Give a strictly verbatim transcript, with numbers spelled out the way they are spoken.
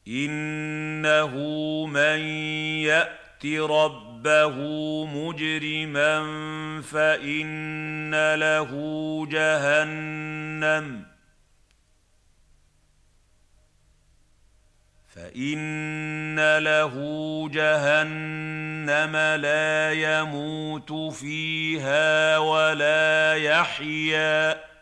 إِنَّهُ مَن يَأْتِ رَبَّهُ مُجْرِمًا فَإِنَّ لَهُ جَهَنَّمَ فَإِنَّ لَهُ جَهَنَّمَ لَا يَمُوتُ فِيهَا وَلَا يَحْيَىٰ